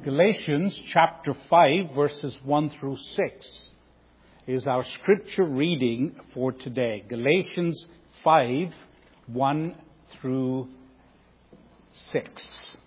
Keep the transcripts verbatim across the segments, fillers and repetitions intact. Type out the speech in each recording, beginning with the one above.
Galatians chapter five, verses one through six is our scripture reading for today. Galatians five, one through six.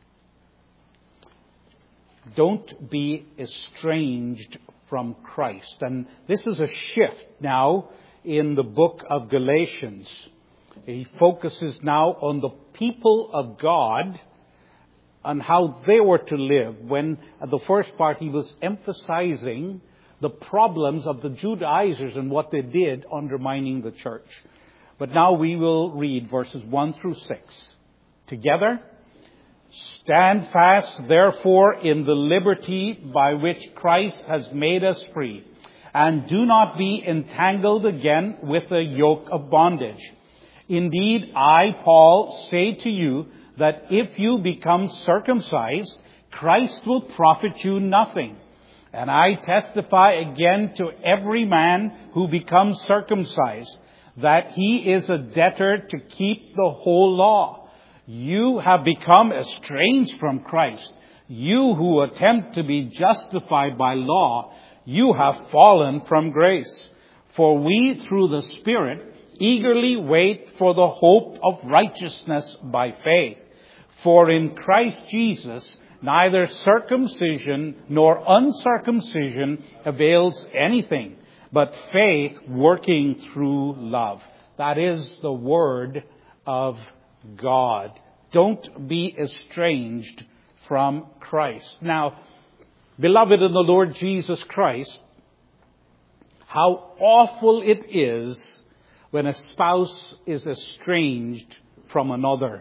Don't be estranged from Christ. And this is a shift now in the book of Galatians. He focuses now on the people of God and how they were to live. When at the first part he was emphasizing the problems of the Judaizers and what they did undermining the church. But now we will read verses one through six together. Stand fast, therefore, in the liberty by which Christ has made us free, and do not be entangled again with a yoke of bondage. Indeed, I, Paul, say to you that if you become circumcised, Christ will profit you nothing. And I testify again to every man who becomes circumcised that he is a debtor to keep the whole law. You have become estranged from Christ. You who attempt to be justified by law, you have fallen from grace. For we, through the Spirit, eagerly wait for the hope of righteousness by faith. For in Christ Jesus, neither circumcision nor uncircumcision avails anything, but faith working through love. That is the word of God. Don't be estranged from Christ. Now, beloved in the Lord Jesus Christ, how awful it is when a spouse is estranged from another.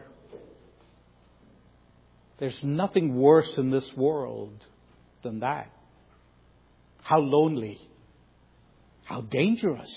There's nothing worse in this world than that. How lonely. How dangerous.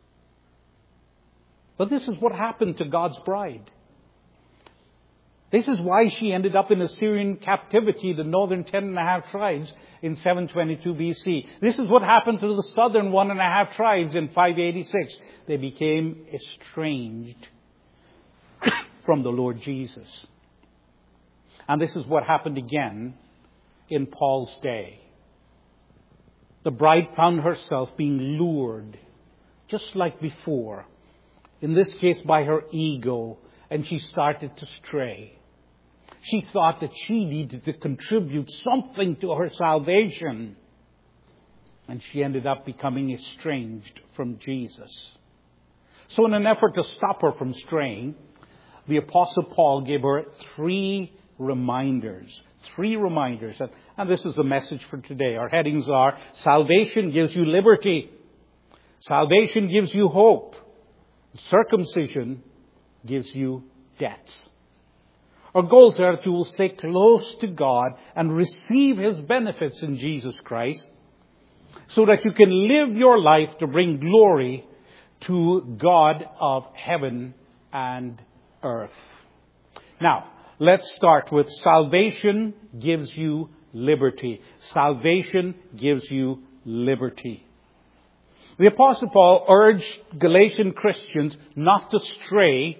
But this is what happened to God's bride. This is why she ended up in Assyrian captivity, the northern ten and a half tribes in seven twenty-two B C. This is what happened to the southern one and a half tribes in five eighty-six. They became estranged from the Lord Jesus. And this is what happened again in Paul's day. The bride found herself being lured, just like before. In this case, by her ego, and she started to stray. She thought that she needed to contribute something to her salvation. And she ended up becoming estranged from Jesus. So in an effort to stop her from straying, the Apostle Paul gave her three reminders. Three reminders. And this is the message for today. Our headings are: salvation gives you liberty. Salvation gives you hope. Circumcision gives you debts. Our goals are that you will stay close to God and receive His benefits in Jesus Christ, so that you can live your life to bring glory to God of heaven and earth. Now, let's start with salvation gives you liberty. Salvation gives you liberty. The Apostle Paul urged Galatian Christians not to stray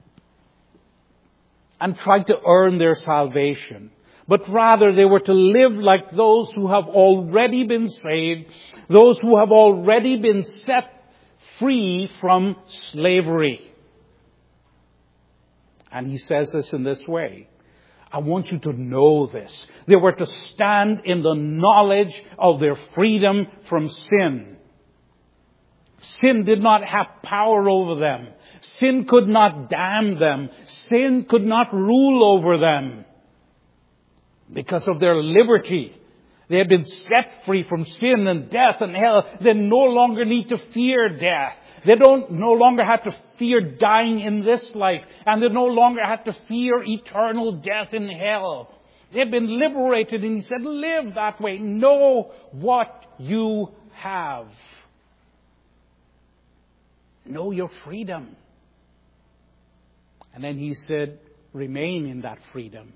and try to earn their salvation, but rather they were to live like those who have already been saved, those who have already been set free from slavery. And he says this in this way: I want you to know this. They were to stand in the knowledge of their freedom from sin. Sin did not have power over them. Sin could not damn them. Sin could not rule over them. Because of their liberty, they had been set free from sin and death and hell. They no longer need to fear death. They don't no longer have to fear dying in this life. And they no longer have to fear eternal death in hell. They've been liberated, and he said, live that way. Know what you have. Know your freedom. And then he said, remain in that freedom.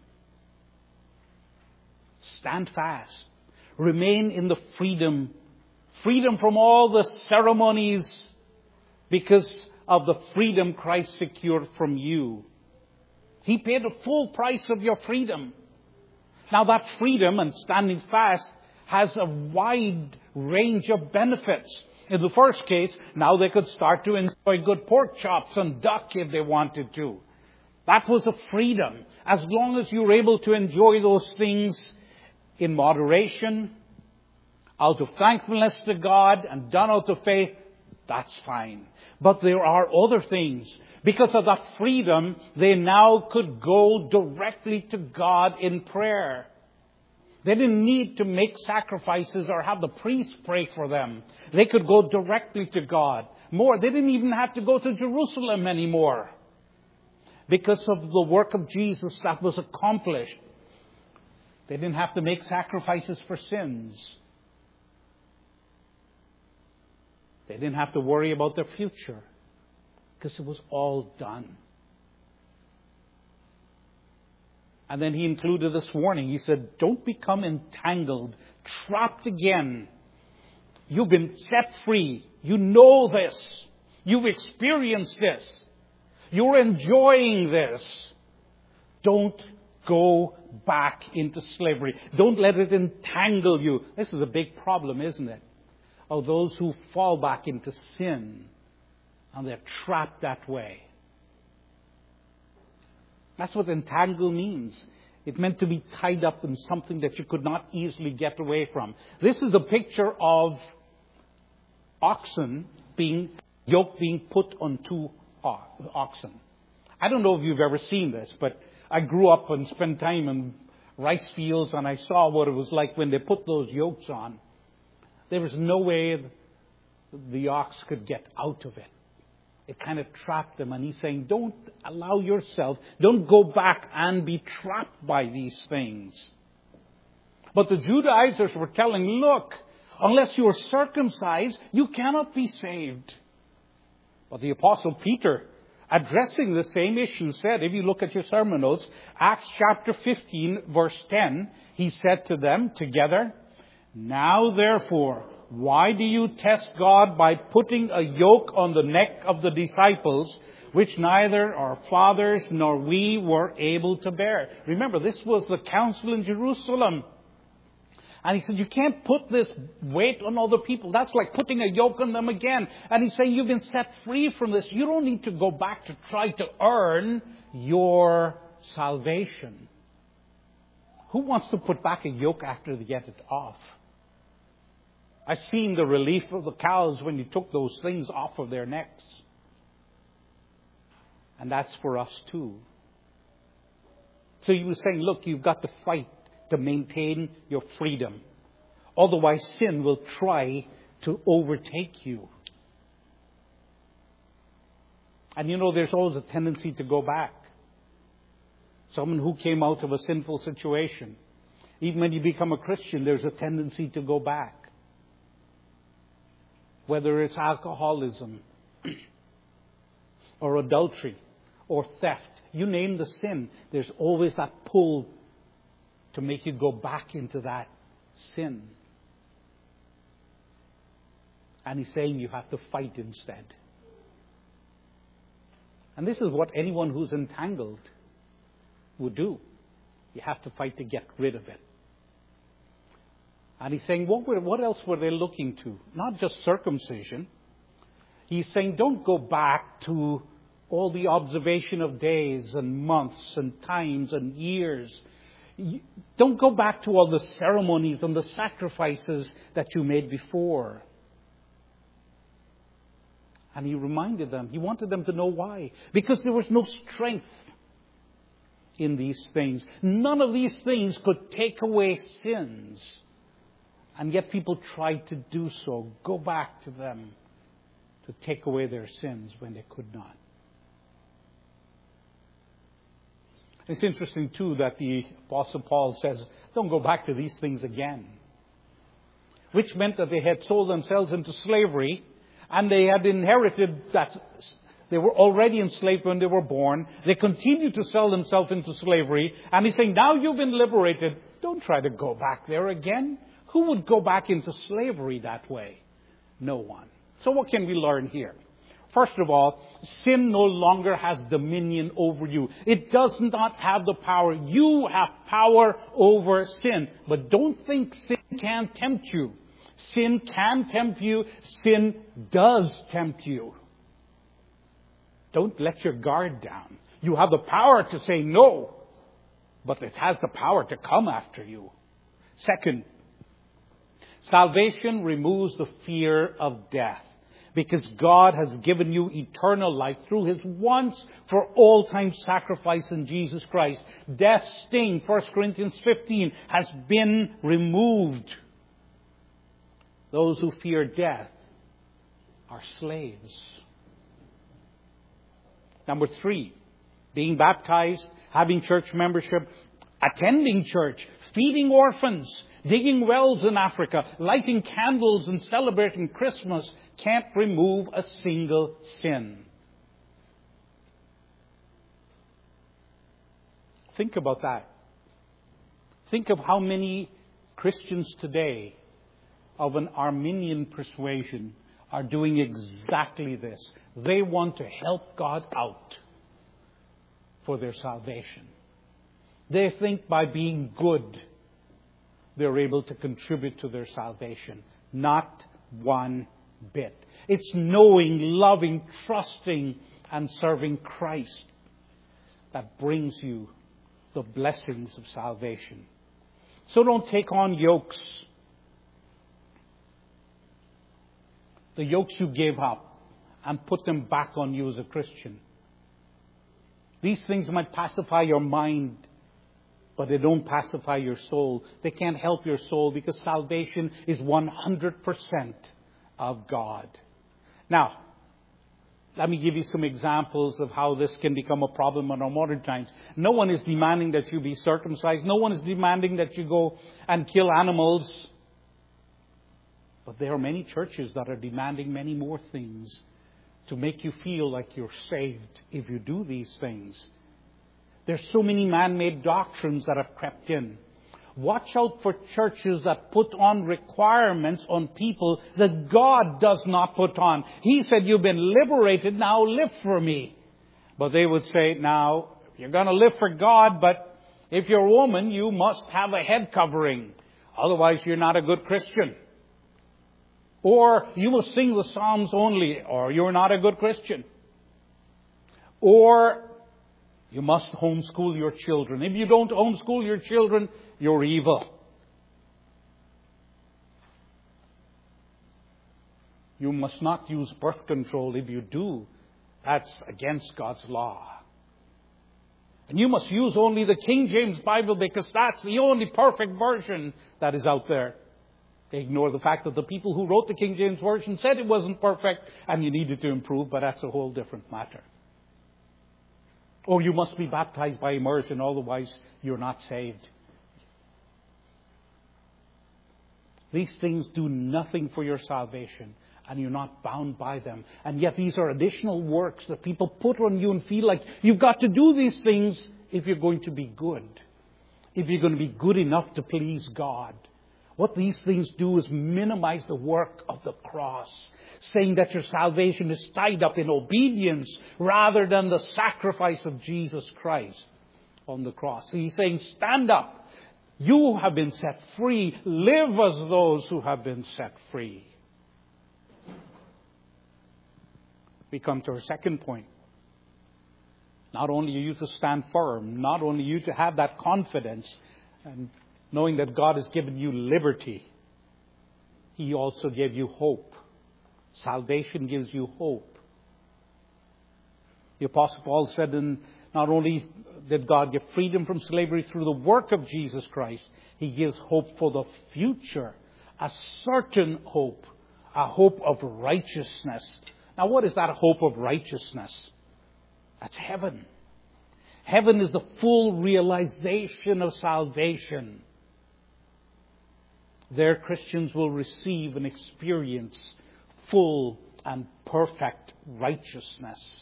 Stand fast. Remain in the freedom. Freedom from all the ceremonies, because of the freedom Christ secured from you. He paid the full price of your freedom. Now that freedom and standing fast has a wide range of benefits. In the first case, now they could start to enjoy good pork chops and duck if they wanted to. That was a freedom. As long as you were able to enjoy those things in moderation, out of thankfulness to God and done out of faith, that's fine. But there are other things. Because of that freedom, they now could go directly to God in prayer. They didn't need to make sacrifices or have the priest pray for them. They could go directly to God. More, they didn't even have to go to Jerusalem anymore. Because of the work of Jesus that was accomplished. They didn't have to make sacrifices for sins. They didn't have to worry about their future. Because it was all done. And then he included this warning. He said, don't become entangled, trapped again. You've been set free. You know this. You've experienced this. You're enjoying this. Don't go back into slavery. Don't let it entangle you. This is a big problem, isn't it? Of those who fall back into sin and they're trapped that way. That's what entangle means. It meant to be tied up in something that you could not easily get away from. This is a picture of oxen being, yoke being put on two oxen. I don't know if you've ever seen this, but I grew up and spent time in rice fields and I saw what it was like when they put those yokes on. There was no way the ox could get out of it. It kind of trapped them. And he's saying, don't allow yourself, don't go back and be trapped by these things. But the Judaizers were telling, look, unless you are circumcised, you cannot be saved. But the Apostle Peter, addressing the same issue, said, if you look at your sermon notes, Acts chapter fifteen, verse ten, he said to them together, now therefore, why do you test God by putting a yoke on the neck of the disciples, which neither our fathers nor we were able to bear? Remember, this was the council in Jerusalem. And he said, you can't put this weight on other people. That's like putting a yoke on them again. And he's saying, you've been set free from this. You don't need to go back to try to earn your salvation. Who wants to put back a yoke after they get it off? I've seen the relief of the cows when you took those things off of their necks. And that's for us too. So he was saying, look, you've got to fight to maintain your freedom. Otherwise, sin will try to overtake you. And you know, there's always a tendency to go back. Someone who came out of a sinful situation. Even when you become a Christian, there's a tendency to go back. Whether it's alcoholism or adultery or theft. You name the sin, there's always that pull to make you go back into that sin. And he's saying you have to fight instead. And this is what anyone who's entangled would do. You have to fight to get rid of it. And he's saying, what, were, what else were they looking to? Not just circumcision. He's saying, don't go back to all the observation of days and months and times and years. Don't go back to all the ceremonies and the sacrifices that you made before. And he reminded them, he wanted them to know why. Because there was no strength in these things. None of these things could take away sins. And yet people tried to do so, go back to them to take away their sins when they could not. It's interesting too that the Apostle Paul says, don't go back to these things again. Which meant that they had sold themselves into slavery and they had inherited that. They were already enslaved when they were born. They continued to sell themselves into slavery. And he's saying, now you've been liberated. Don't try to go back there again. Who would go back into slavery that way? No one. So what can we learn here? First of all, sin no longer has dominion over you. It does not have the power. You have power over sin. But don't think sin can tempt you. Sin can tempt you. Sin does tempt you. Don't let your guard down. You have the power to say no, but it has the power to come after you. Second, salvation removes the fear of death, because God has given you eternal life through His once for all time sacrifice in Jesus Christ. Death's sting, First Corinthians fifteen, has been removed. Those who fear death are slaves. Number three, being baptized, having church membership, attending church, feeding orphans, digging wells in Africa, lighting candles and celebrating Christmas can't remove a single sin. Think about that. Think of how many Christians today of an Arminian persuasion are doing exactly this. They want to help God out for their salvation. They think by being good, they're able to contribute to their salvation. Not one bit. It's knowing, loving, trusting, and serving Christ that brings you the blessings of salvation. So don't take on yokes. The yokes you gave up, and put them back on you as a Christian. These things might pacify your mind, but they don't pacify your soul. They can't help your soul, because salvation is one hundred percent of God. Now, let me give you some examples of how this can become a problem in our modern times. No one is demanding that you be circumcised. No one is demanding that you go and kill animals. But there are many churches that are demanding many more things to make you feel like you're saved if you do these things. There's so many man-made doctrines that have crept in. Watch out for churches that put on requirements on people that God does not put on. He said, you've been liberated, now live for me. But they would say, now, you're going to live for God, but if you're a woman, you must have a head covering. Otherwise, you're not a good Christian. Or you must sing the Psalms only, or you're not a good Christian. Or you must homeschool your children. If you don't homeschool your children, you're evil. You must not use birth control. If you do, that's against God's law. And you must use only the King James Bible, because that's the only perfect version that is out there. They ignore the fact that the people who wrote the King James Version said it wasn't perfect and you needed to improve, but that's a whole different matter. Or you must be baptized by immersion, otherwise you're not saved. These things do nothing for your salvation, and you're not bound by them. And yet these are additional works that people put on you and feel like you've got to do these things if you're going to be good. If you're going to be good enough to please God. What these things do is minimize the work of the cross, saying that your salvation is tied up in obedience rather than the sacrifice of Jesus Christ on the cross. So he's saying, stand up. You have been set free. Live as those who have been set free. We come to our second point. Not only are you to stand firm, not only are you to have that confidence and knowing that God has given you liberty, He also gave you hope. Salvation gives you hope. The Apostle Paul said, in, not only did God give freedom from slavery through the work of Jesus Christ, He gives hope for the future. A certain hope. A hope of righteousness. Now, what is that hope of righteousness? That's heaven. Heaven is the full realization of salvation. There, Christians will receive and experience full and perfect righteousness.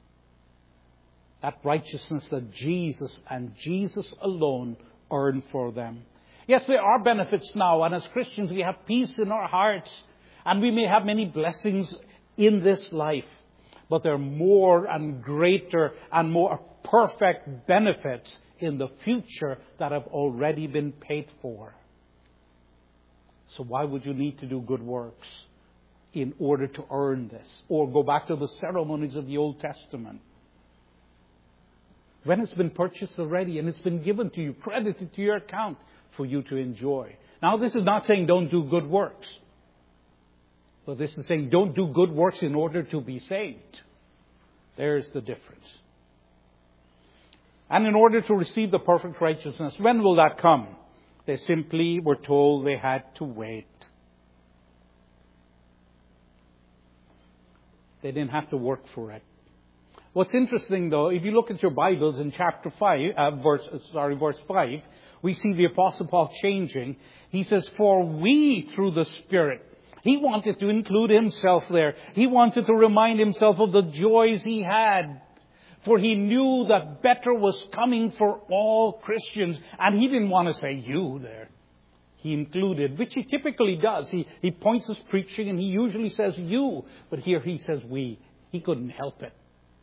That righteousness that Jesus and Jesus alone earned for them. Yes, there are benefits now, and as Christians we have peace in our hearts, and we may have many blessings in this life. But there are more and greater and more perfect benefits in the future that have already been paid for. So why would you need to do good works in order to earn this? Or go back to the ceremonies of the Old Testament. When it's been purchased already and it's been given to you, credited to your account for you to enjoy. Now this is not saying don't do good works. But this is saying don't do good works in order to be saved. There's the difference. And in order to receive the perfect righteousness, when will that come? They simply were told they had to wait. They didn't have to work for it. What's interesting, though, if you look at your Bibles in chapter five, uh, verse sorry, verse five, we see the Apostle Paul changing. He says, "For we through the Spirit." He wanted to include himself there. He wanted to remind himself of the joys he had. For he knew that better was coming for all Christians. And he didn't want to say you there. He included, which he typically does. He, he points his preaching and he usually says you. But here he says we. He couldn't help it.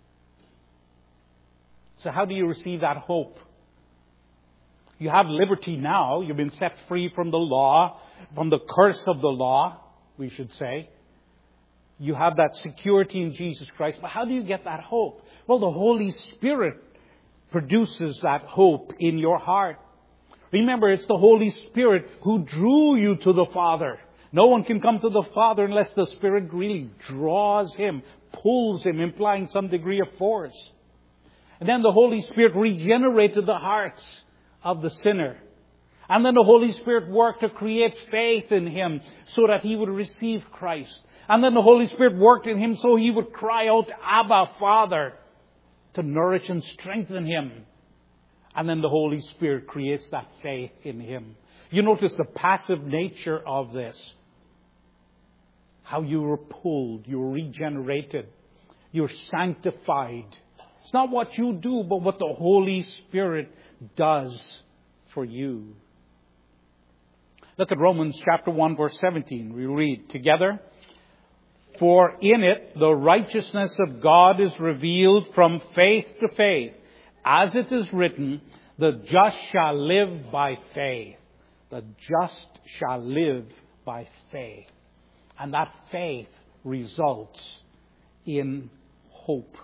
So how do you receive that hope? You have liberty now. You've been set free from the law, from the curse of the law, we should say. You have that security in Jesus Christ. But how do you get that hope? Well, the Holy Spirit produces that hope in your heart. Remember, it's the Holy Spirit who drew you to the Father. No one can come to the Father unless the Spirit really draws him, pulls him, implying some degree of force. And then the Holy Spirit regenerated the hearts of the sinner. And then the Holy Spirit worked to create faith in him so that he would receive Christ. And then the Holy Spirit worked in him so he would cry out, Abba, Father, to nourish and strengthen him. And then the Holy Spirit creates that faith in him. You notice the passive nature of this. How you were pulled, you were regenerated, you're sanctified. It's not what you do, but what the Holy Spirit does for you. Look at Romans chapter one, verse seventeen. We read together. For in it the righteousness of God is revealed from faith to faith. As it is written, the just shall live by faith. The just shall live by faith. And that faith results in hope.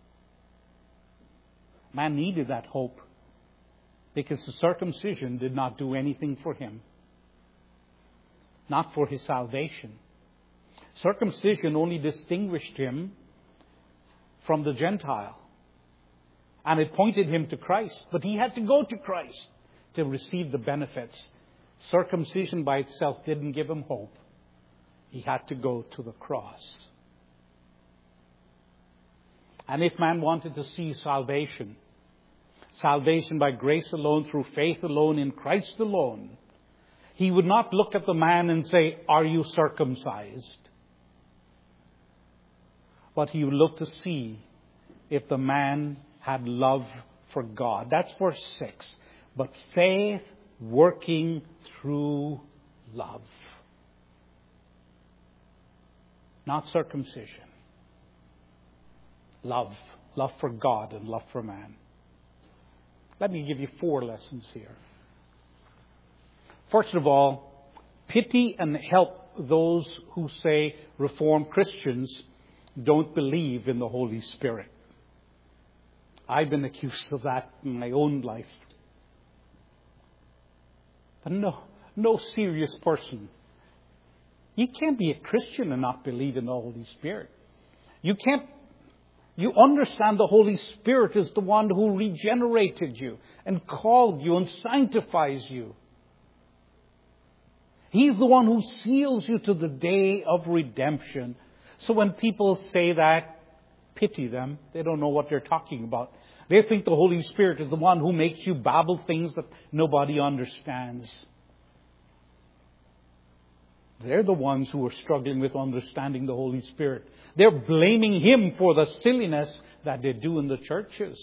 Man needed that hope because the circumcision did not do anything for him. Not for his salvation. Circumcision only distinguished him from the Gentile. And it pointed him to Christ. But he had to go to Christ to receive the benefits. Circumcision by itself didn't give him hope. He had to go to the cross. And if man wanted to see salvation, salvation by grace alone, through faith alone, in Christ alone, he would not look at the man and say, are you circumcised? But he would look to see if the man had love for God. That's verse six. But faith working through love. Not circumcision. Love. Love for God and love for man. Let me give you four lessons here. First of all, pity and help those who say Reformed Christians don't believe in the Holy Spirit. I've been accused of that in my own life. But no, no serious person. You can't be a Christian and not believe in the Holy Spirit. You can't. You understand the Holy Spirit is the one who regenerated you and called you and sanctifies you. He's the one who seals you to the day of redemption. So when people say that, pity them. They don't know what they're talking about. They think the Holy Spirit is the one who makes you babble things that nobody understands. They're the ones who are struggling with understanding the Holy Spirit. They're blaming Him for the silliness that they do in the churches.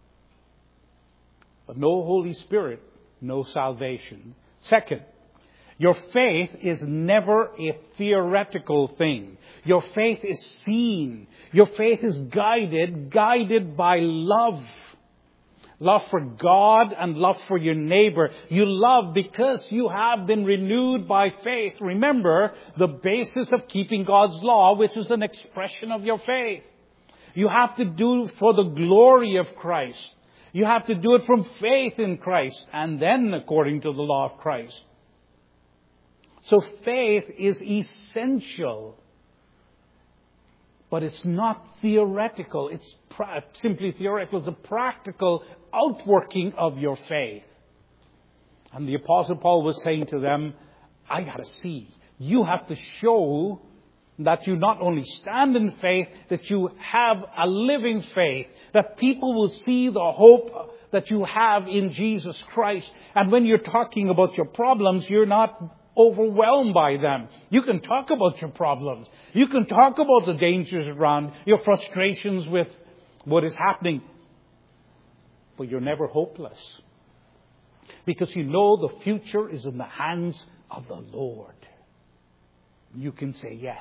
But no Holy Spirit, no salvation. Second, Your faith is never a theoretical thing. Your faith is seen. Your faith is guided, guided by love. Love for God and love for your neighbor. You love because you have been renewed by faith. Remember, the basis of keeping God's law, which is an expression of your faith. You have to do it for the glory of Christ. You have to do it from faith in Christ and then according to the law of Christ. So faith is essential. But it's not theoretical. It's pra- simply theoretical. It's a practical outworking of your faith. And the Apostle Paul was saying to them, I got to see. You have to show that you not only stand in faith, that you have a living faith. That people will see the hope that you have in Jesus Christ. And when you're talking about your problems, you're not overwhelmed by them. You can talk about your problems. You can talk about the dangers around, your frustrations with what is happening. But you're never hopeless. Because you know the future is in the hands of the Lord. You can say yes.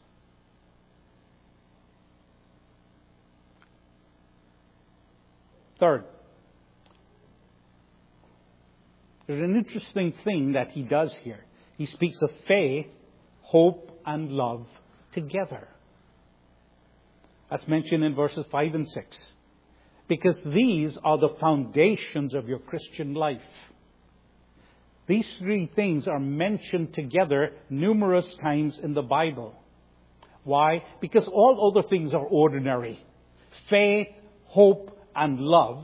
Third, there's an interesting thing that he does here. He speaks of faith, hope, and love together. That's mentioned in verses five and six. Because these are the foundations of your Christian life. These three things are mentioned together numerous times in the Bible. Why? Because all other things are ordinary. Faith, hope, and love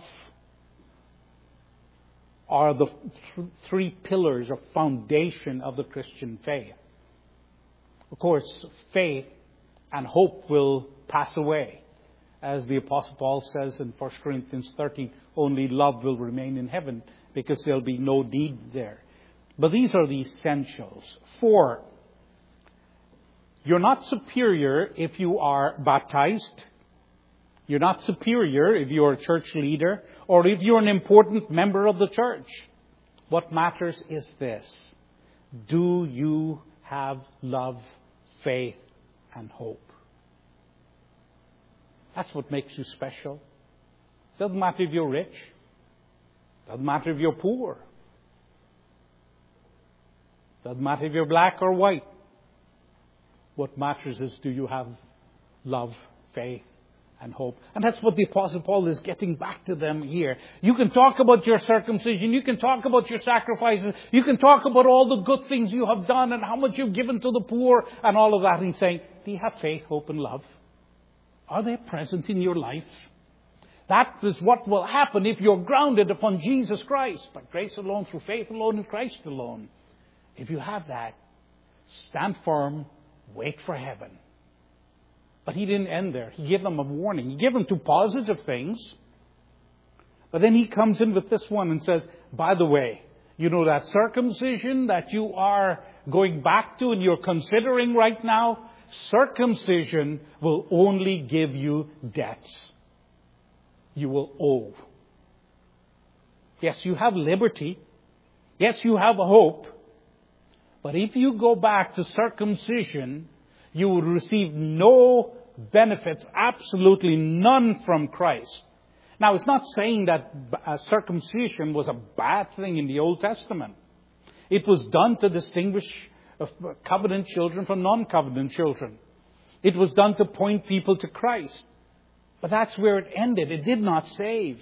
are the th- three pillars or foundation of the Christian faith. Of course, faith and hope will pass away. As the Apostle Paul says in First Corinthians thirteen, only love will remain in heaven because there'll be no deed there. But these are the essentials. Four, you're not superior if you are baptized. You're not superior if you're a church leader or if you're an important member of the church. What matters is this. Do you have love, faith, and hope? That's what makes you special. Doesn't matter if you're rich. Doesn't matter if you're poor. Doesn't matter if you're black or white. What matters is, do you have love, faith, and hope? And that's what the Apostle Paul is getting back to them here. You can talk about your circumcision. You can talk about your sacrifices. You can talk about all the good things you have done and how much you've given to the poor and all of that. And he's saying, do you have faith, hope, and love? Are they present in your life? That is what will happen if you're grounded upon Jesus Christ. By grace alone, through faith alone, in Christ alone. If you have that, stand firm, wait for heaven. But he didn't end there. He gave them a warning. He gave them two positive things. But then he comes in with this one and says, by the way, you know that circumcision that you are going back to and you're considering right now? Circumcision will only give you debts. You will owe. Yes, you have liberty. Yes, you have a hope. But if you go back to circumcision, you will receive no benefits, absolutely none from Christ. Now, it's not saying that circumcision was a bad thing in the Old Testament. It was done to distinguish covenant children from non-covenant children. It was done to point people to Christ. But that's where it ended. It did not save.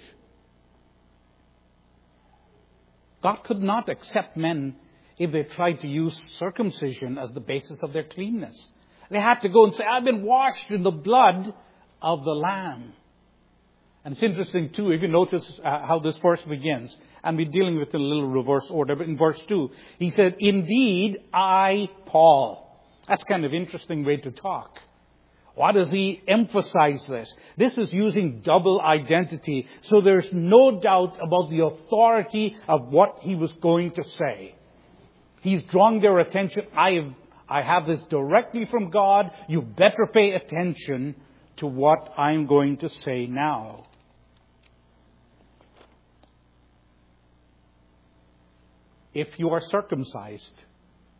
God could not accept men if they tried to use circumcision as the basis of their cleanness. They had to go and say, I've been washed in the blood of the Lamb. And it's interesting too, if you notice uh, how this verse begins, and we're dealing with it in a little reverse order, but in verse two, he said, indeed, I, Paul. That's kind of interesting way to talk. Why does he emphasize this? This is using double identity, so there's no doubt about the authority of what he was going to say. He's drawing their attention. I have, I have this directly from God. You better pay attention to what I'm going to say now. If you are circumcised,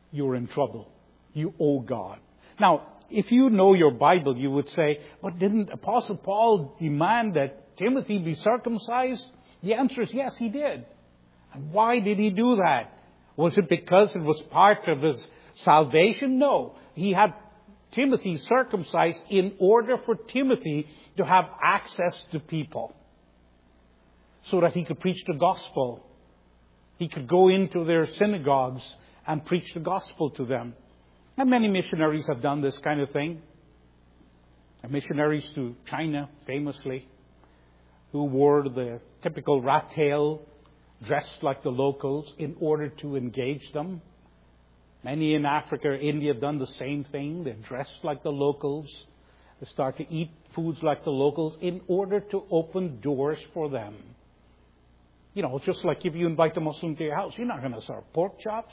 you're in trouble. You owe God. Now, if you know your Bible, you would say, but didn't Apostle Paul demand that Timothy be circumcised? The answer is yes, he did. And why did he do that? Was it because it was part of his salvation? No. He had Timothy circumcised in order for Timothy to have access to people, so that he could preach the gospel. He could go into their synagogues and preach the gospel to them. And many missionaries have done this kind of thing. Missionaries to China, famously, who wore the typical rat tail, dressed like the locals in order to engage them. Many in Africa or India have done the same thing. They dress like the locals. They start to eat foods like the locals in order to open doors for them. You know, just like if you invite a Muslim to your house, you're not going to serve pork chops.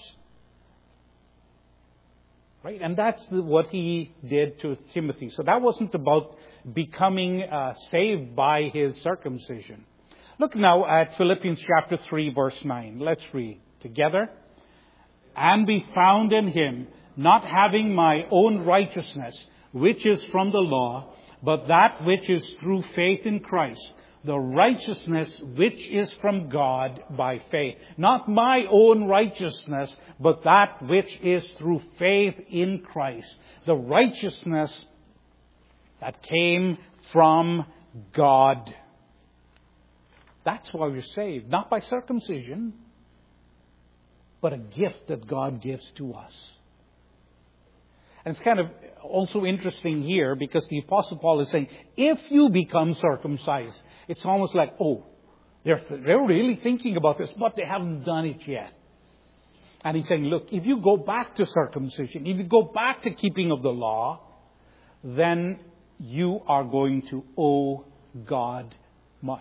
Right? And that's the, what he did to Timothy. So that wasn't about becoming uh, saved by his circumcision. Look now at Philippians chapter three, verse nine. Let's read together. And be found in him, not having my own righteousness, which is from the law, but that which is through faith in Christ, the righteousness which is from God by faith. Not my own righteousness, but that which is through faith in Christ. The righteousness that came from God. That's why we're saved. Not by circumcision, but a gift that God gives to us. And it's kind of also interesting here because the Apostle Paul is saying, if you become circumcised, it's almost like, oh, they're, they're really thinking about this, but they haven't done it yet. And he's saying, look, if you go back to circumcision, if you go back to keeping of the law, then you are going to owe God much.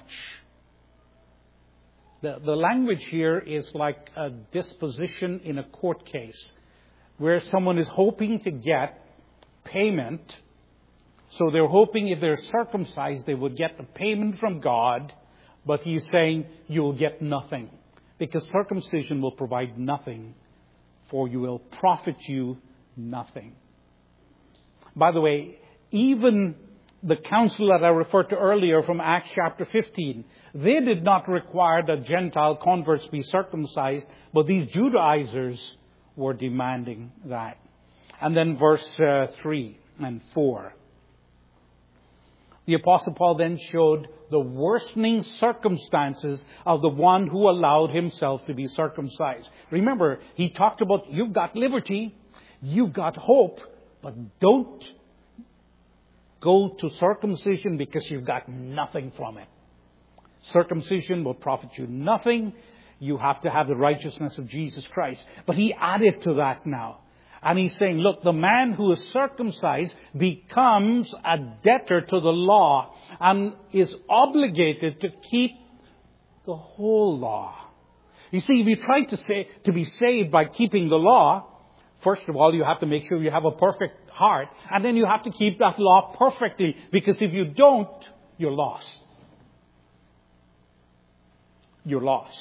The, the language here is like a disposition in a court case, where someone is hoping to get payment. So they're hoping if they're circumcised, they would get the payment from God. But he's saying you will get nothing, because circumcision will provide nothing for you, will profit you nothing. By the way, even the council that I referred to earlier from Acts chapter fifteen, they did not require that Gentile converts be circumcised, but these Judaizers were demanding that. And then verse uh, three and four. The Apostle Paul then showed the worsening circumstances of the one who allowed himself to be circumcised. Remember, he talked about you've got liberty, you've got hope, but don't go to circumcision because you've got nothing from it. Circumcision will profit you nothing. You have to have the righteousness of Jesus Christ. But he added to that now. And he's saying, look, the man who is circumcised becomes a debtor to the law and is obligated to keep the whole law. You see, if you try to say to be saved by keeping the law, first of all, you have to make sure you have a perfect heart. And then you have to keep that law perfectly. Because if you don't, you're lost. You're lost.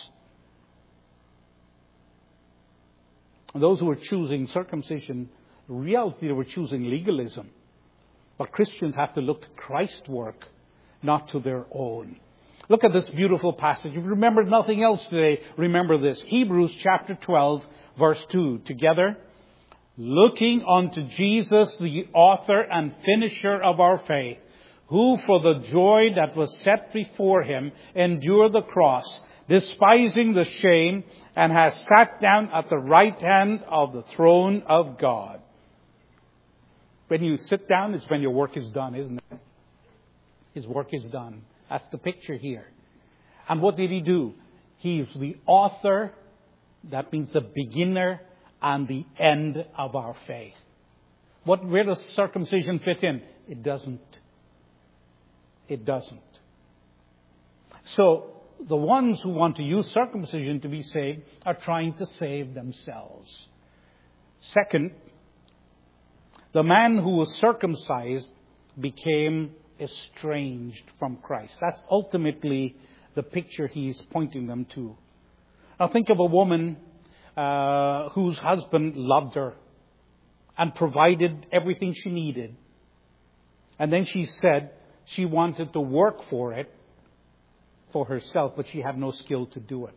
And those who were choosing circumcision, in reality, they were choosing legalism. But Christians have to look to Christ's work, not to their own. Look at this beautiful passage. If you remember nothing else today, remember this. Hebrews chapter twelve, verse two. Together. Looking unto Jesus, the author and finisher of our faith, who for the joy that was set before him endured the cross, despising the shame, and has sat down at the right hand of the throne of God. When you sit down, it's when your work is done, isn't it? His work is done. That's the picture here. And what did he do? He's the author, that means the beginner, and the end of our faith. What, where does circumcision fit in? It doesn't. It doesn't. So, the ones who want to use circumcision to be saved are trying to save themselves. Second, the man who was circumcised became estranged from Christ. That's ultimately the picture he's pointing them to. Now think of a woman uh, whose husband loved her and provided everything she needed. And then she said she wanted to work for it for herself, but she had no skill to do it.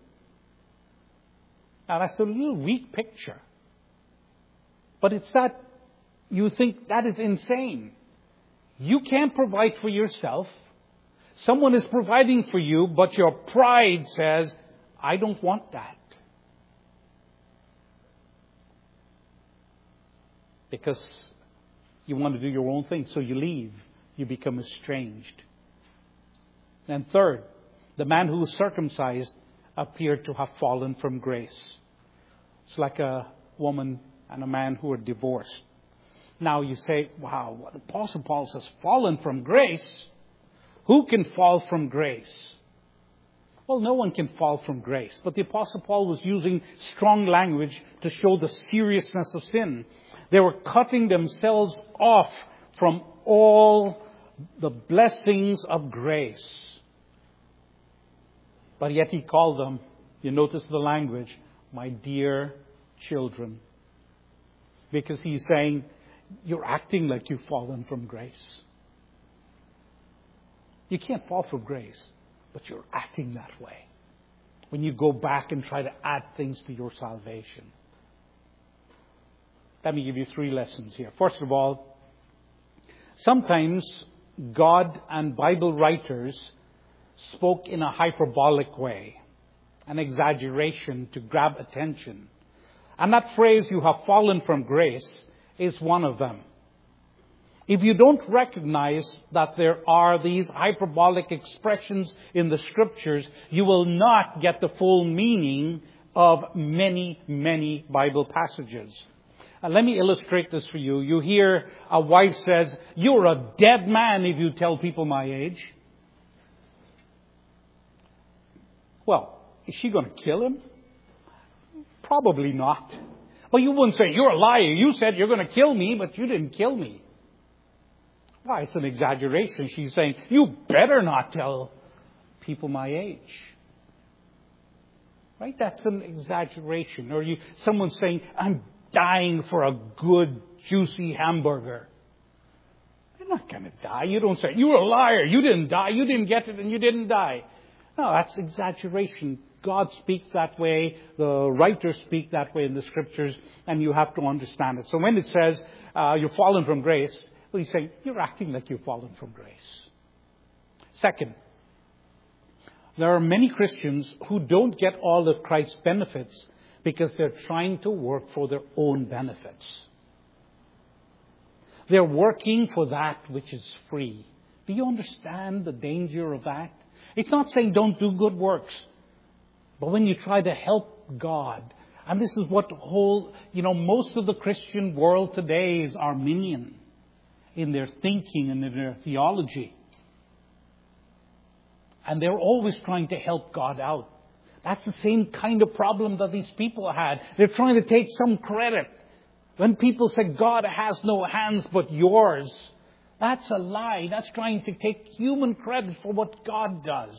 Now that's a little weak picture. But it's that you think that is insane. You can't provide for yourself. Someone is providing for you, but your pride says, I don't want that. Because you want to do your own thing, so you leave. You become estranged. And third, the man who was circumcised appeared to have fallen from grace. It's like a woman and a man who are divorced. Now you say, wow, what the Apostle Paul says, fallen from grace? Who can fall from grace? Well, no one can fall from grace. But the Apostle Paul was using strong language to show the seriousness of sin. They were cutting themselves off from all the blessings of grace. But yet he called them, you notice the language, my dear children. Because he's saying, you're acting like you've fallen from grace. You can't fall from grace, but you're acting that way when you go back and try to add things to your salvation. Let me give you three lessons here. First of all, sometimes God and Bible writers spoke in a hyperbolic way, an exaggeration to grab attention. And that phrase, you have fallen from grace, is one of them. If you don't recognize that there are these hyperbolic expressions in the Scriptures, you will not get the full meaning of many, many Bible passages. And let me illustrate this for you. You hear a wife says, you're a dead man if you tell people my age. Well, is she going to kill him? Probably not. But you wouldn't say, you're a liar. You said you're going to kill me, but you didn't kill me. Why, it's an exaggeration. She's saying, you better not tell people my age. Right? That's an exaggeration. Or you, someone saying, I'm dying for a good, juicy hamburger. You're not going to die. You don't say, you're a liar. You didn't die. You didn't get it and you didn't die. No, that's exaggeration. God speaks that way. The writers speak that way in the Scriptures, and you have to understand it. So when it says, uh, you've fallen from grace, well, he's saying, you're acting like you've fallen from grace. Second, there are many Christians who don't get all of Christ's benefits because they're trying to work for their own benefits. They're working for that which is free. Do you understand the danger of that? It's not saying don't do good works. But when you try to help God, and this is what the whole, you know, most of the Christian world today is Arminian in their thinking and in their theology. And they're always trying to help God out. That's the same kind of problem that these people had. They're trying to take some credit. When people say God has no hands but yours, that's a lie. That's trying to take human credit for what God does.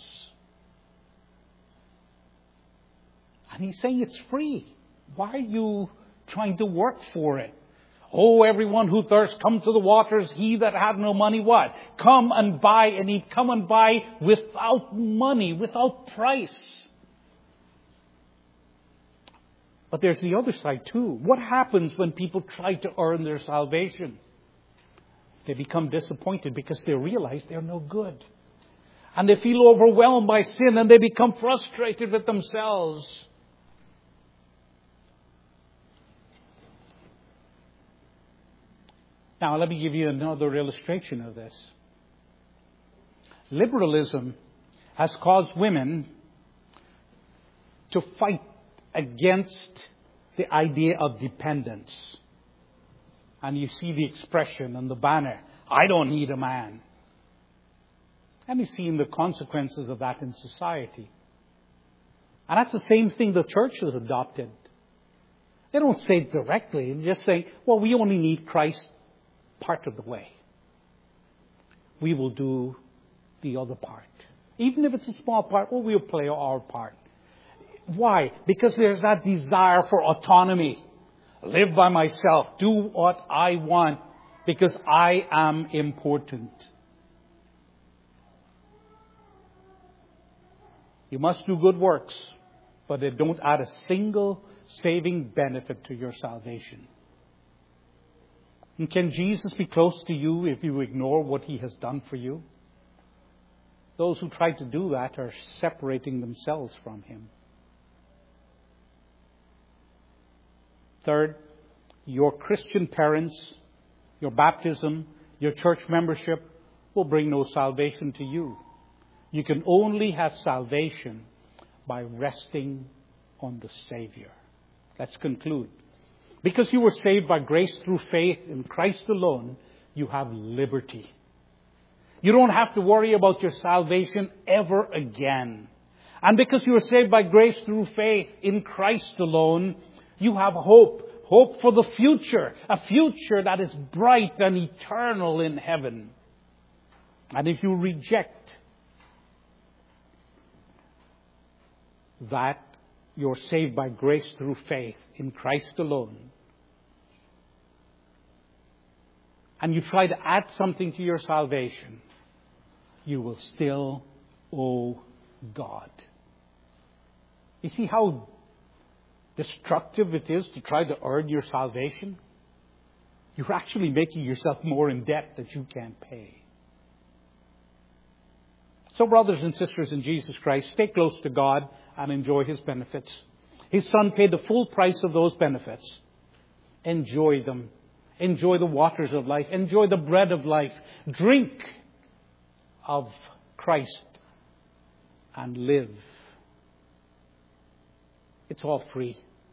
And he's saying it's free. Why are you trying to work for it? Oh, everyone who thirsts, come to the waters. He that hath no money, what? Come and buy and eat. Come and buy without money, without price. But there's the other side too. What happens when people try to earn their salvation? They become disappointed because they realize they're no good. And they feel overwhelmed by sin and they become frustrated with themselves. Now, let me give you another illustration of this. Liberalism has caused women to fight against the idea of dependence. And you see the expression on the banner, I don't need a man. And you've seen the consequences of that in society. And that's the same thing the church has adopted. They don't say it directly. They just say, well, we only need Christ part of the way. We will do the other part. Even if it's a small part, well, we'll play our part. Why? Because there's that desire for autonomy. Live by myself. Do what I want because I am important. You must do good works, but they don't add a single saving benefit to your salvation. And can Jesus be close to you if you ignore what He has done for you? Those who try to do that are separating themselves from Him. Third, your Christian parents, your baptism, your church membership will bring no salvation to you. You can only have salvation by resting on the Savior. Let's conclude. Because you were saved by grace through faith in Christ alone, you have liberty. You don't have to worry about your salvation ever again. And because you are saved by grace through faith in Christ alone, you have hope. Hope for the future. A future that is bright and eternal in heaven. And if you reject that you're saved by grace through faith in Christ alone, and you try to add something to your salvation, you will still owe God. You see how destructive it is to try to earn your salvation? You're actually making yourself more in debt that you can't pay. So, brothers and sisters in Jesus Christ, stay close to God and enjoy His benefits. His Son paid the full price of those benefits. Enjoy them. Enjoy the waters of life. Enjoy the bread of life. Drink of Christ and live. It's all free.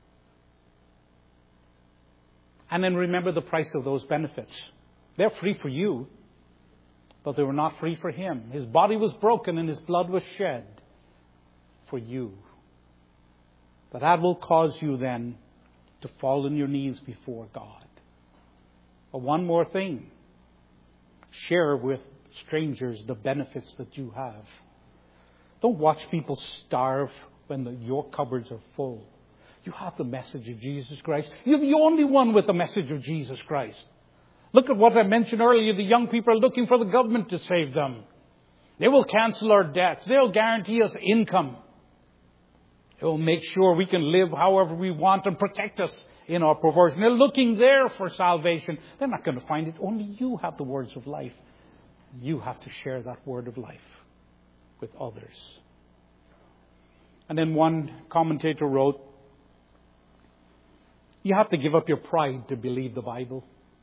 And then remember the price of those benefits. They're free for you, but they were not free for Him. His body was broken and His blood was shed for you. But that will cause you then to fall on your knees before God. But one more thing. Share with strangers the benefits that you have. Don't watch people starve when the, your cupboards are full. You have the message of Jesus Christ. You're the only one with the message of Jesus Christ. Look at what I mentioned earlier. The young people are looking for the government to save them. They will cancel our debts. They'll guarantee us income. They will make sure we can live however we want and protect us in our perversion. They're looking there for salvation. They're not going to find it. Only you have the words of life. You have to share that word of life with others. And then one commentator wrote, you have to give up your pride to believe the Bible.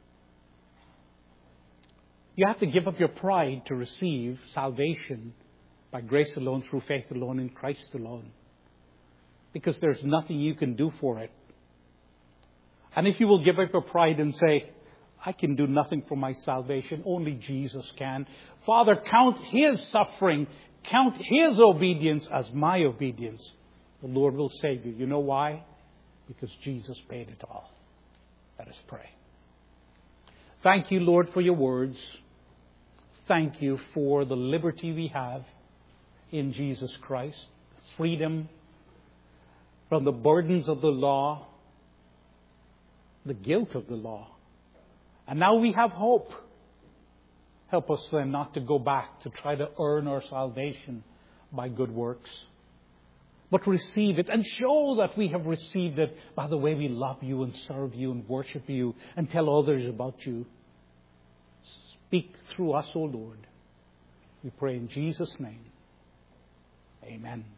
You have to give up your pride to receive salvation by grace alone, through faith alone, in Christ alone. Because there's nothing you can do for it. And if you will give up your pride and say, I can do nothing for my salvation, only Jesus can. Father, count His suffering, count His obedience as my obedience. The Lord will save you. You know why? Because Jesus paid it all. Let us pray. Thank you, Lord, for your words. Thank you for the liberty we have in Jesus Christ. Freedom from the burdens of the law, the guilt of the law. And now we have hope. Help us then not to go back to try to earn our salvation by good works, but receive it and show that we have received it by the way we love you and serve you and worship you and tell others about you. Speak through us, O Lord. We pray in Jesus' name. Amen.